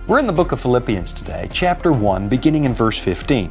We're in the book of Philippians today, chapter 1, beginning in verse 15.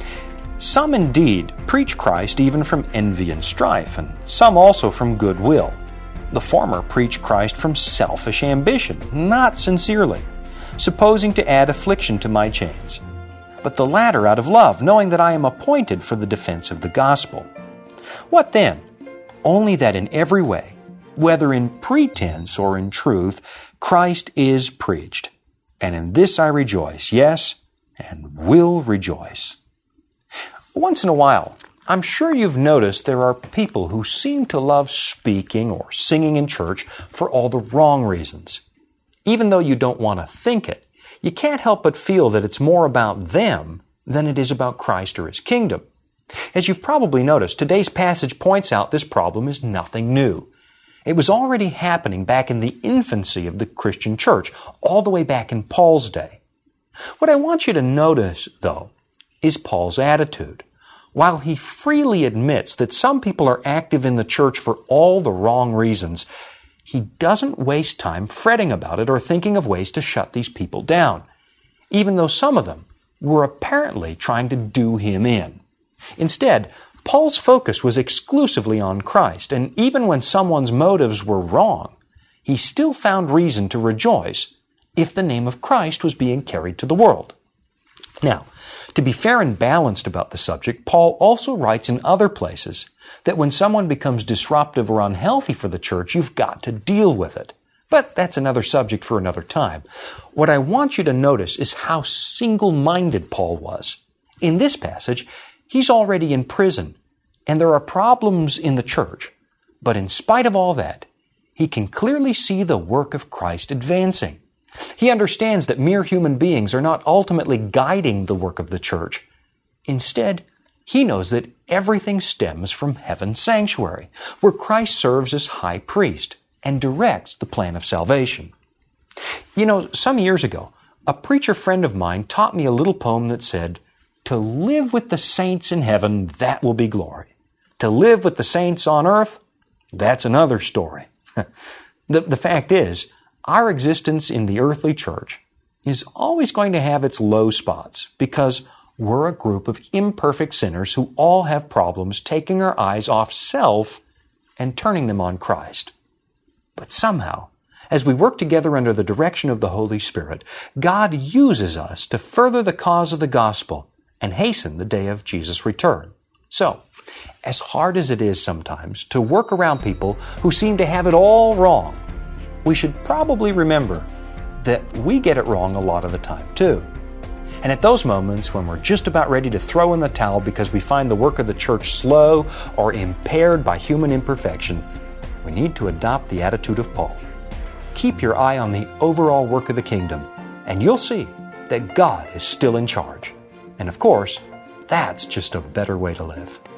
Some indeed preach Christ even from envy and strife, and some also from goodwill. The former preach Christ from selfish ambition, not sincerely, supposing to add affliction to my chains. But the latter out of love, knowing that I am appointed for the defense of the gospel. What then? Only that in every way, whether in pretense or in truth, Christ is preached. And in this I rejoice, yes, and will rejoice. Once in a while, I'm sure you've noticed there are people who seem to love speaking or singing in church for all the wrong reasons. Even though you don't want to think it, you can't help but feel that it's more about them than it is about Christ or His kingdom. As you've probably noticed, today's passage points out this problem is nothing new. It was already happening back in the infancy of the Christian church, all the way back in Paul's day. What I want you to notice, though, is Paul's attitude. While he freely admits that some people are active in the church for all the wrong reasons, he doesn't waste time fretting about it or thinking of ways to shut these people down, even though some of them were apparently trying to do him in. Instead, Paul's focus was exclusively on Christ, and even when someone's motives were wrong, he still found reason to rejoice if the name of Christ was being carried to the world. Now, to be fair and balanced about the subject, Paul also writes in other places that when someone becomes disruptive or unhealthy for the church, you've got to deal with it. But that's another subject for another time. What I want you to notice is how single-minded Paul was. In this passage, he's already in prison, and there are problems in the church. But in spite of all that, he can clearly see the work of Christ advancing. He understands that mere human beings are not ultimately guiding the work of the church. Instead, he knows that everything stems from heaven's sanctuary, where Christ serves as high priest and directs the plan of salvation. You know, some years ago, a preacher friend of mine taught me a little poem that said, "To live with the saints in heaven, that will be glory. To live with the saints on earth, that's another story." The fact is, our existence in the earthly church is always going to have its low spots because we're a group of imperfect sinners who all have problems taking our eyes off self and turning them on Christ. But somehow, as we work together under the direction of the Holy Spirit, God uses us to further the cause of the gospel and hasten the day of Jesus' return. So, as hard as it is sometimes to work around people who seem to have it all wrong, we should probably remember that we get it wrong a lot of the time too. And at those moments when we're just about ready to throw in the towel because we find the work of the church slow or impaired by human imperfection, we need to adopt the attitude of Paul. Keep your eye on the overall work of the kingdom, and you'll see that God is still in charge. And of course, that's just a better way to live.